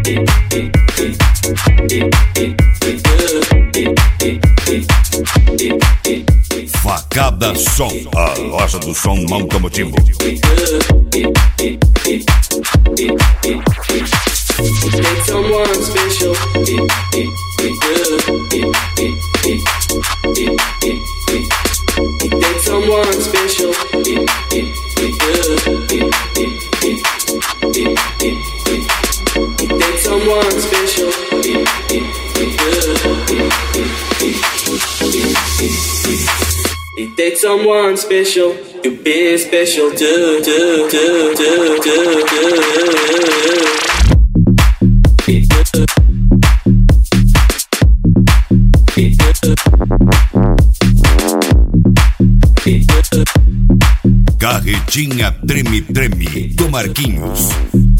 Facada Som, a loja do som automotivo. Take someone special. Take someone special. Take someone special. It takes someone special to be special too. Carretinha Treme Treme do Marquinhos.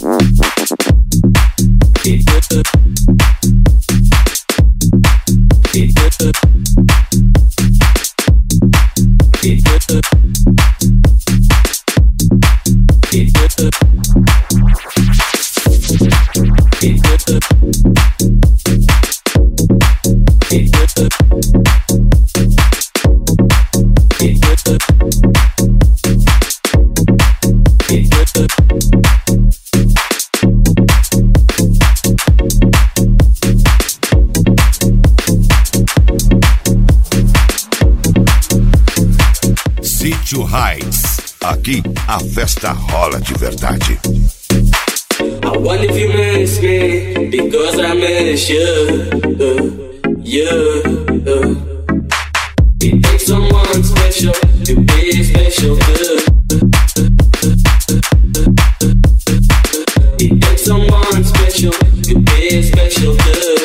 Sítio Heights, aqui a festa rola de verdade. I wonder if you miss me because I miss you. It takes someone special to be special too. It takes someone special to be special too.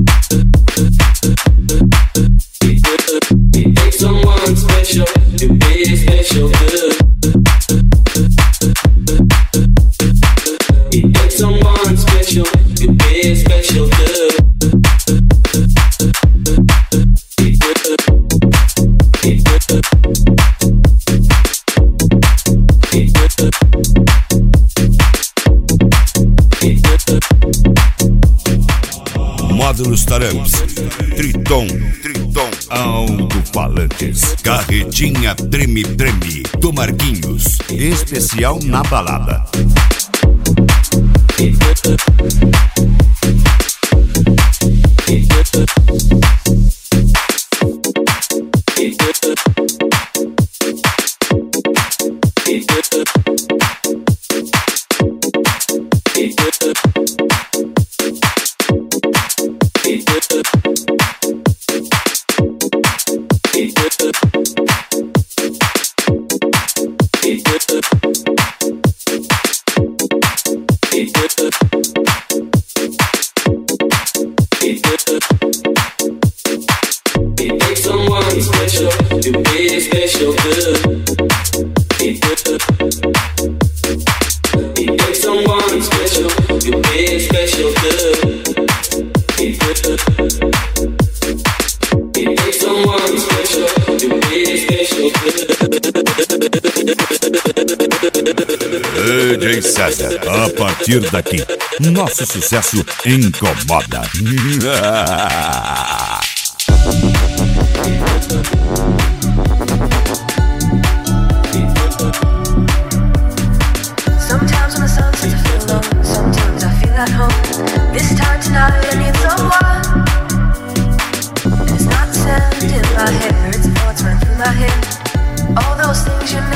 It takes someone special to be special too. It takes someone special to be special too. Módulos Taramps, Triton, alto-falantes, Carretinha Treme Treme do Marquinhos, especial na balada. It takes someone special to be special too. It takes someone special to be special too. It takes someone special to be special too. DJ César, a partir daqui, nosso sucesso incomoda. Sometimes when the sun sets, I feel alone. Sometimes I feel at home. This time tonight I need someone. And it's not the sand in my hair, it's thoughts running through my head. All those things you